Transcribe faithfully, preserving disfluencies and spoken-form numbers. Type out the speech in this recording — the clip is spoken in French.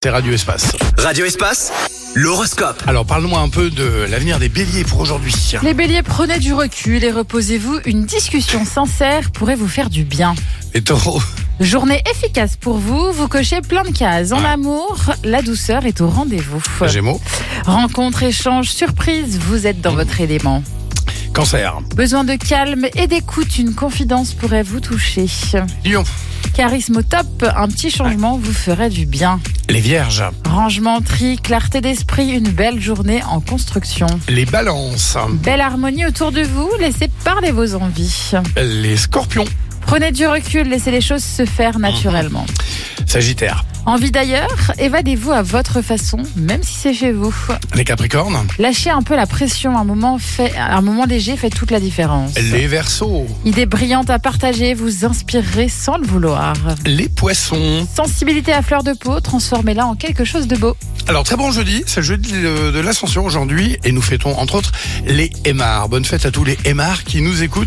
C'est Radio Espace. Radio Espace, l'horoscope. Alors parle-moi un peu de l'avenir des béliers pour aujourd'hui. Les béliers, prenez du recul et reposez-vous. Une discussion sincère pourrait vous faire du bien. Les taureaux, Journée efficace pour vous, vous cochez plein de cases. En Ouais. amour, la douceur est au rendez-vous. Gémeaux, Rencontre, échange, surprise, vous êtes dans votre élément. Cancer, Besoin de calme et d'écoute, une confidence pourrait vous toucher. Lion, Charisme au top, un petit changement vous ferait du bien. les vierges, Rangement, tri, clarté d'esprit, une belle journée en construction. les balances, Belle harmonie autour de vous, laissez parler vos envies. les scorpions, Prenez du recul, laissez les choses se faire naturellement. Sagittaire, Envie d'ailleurs, évadez-vous à votre façon, même si c'est chez vous. les capricornes, Lâchez un peu la pression, un moment, fait, un moment léger fait toute la différence. les verseaux, Idée brillante à partager, vous inspirerez sans le vouloir. les poissons. Sensibilité à fleur de peau, transformez-la en quelque chose de beau. Alors très bon jeudi, c'est le jeudi de, de l'Ascension aujourd'hui et nous fêtons entre autres les Aimars. Bonne fête à tous les Aimars qui nous écoutent.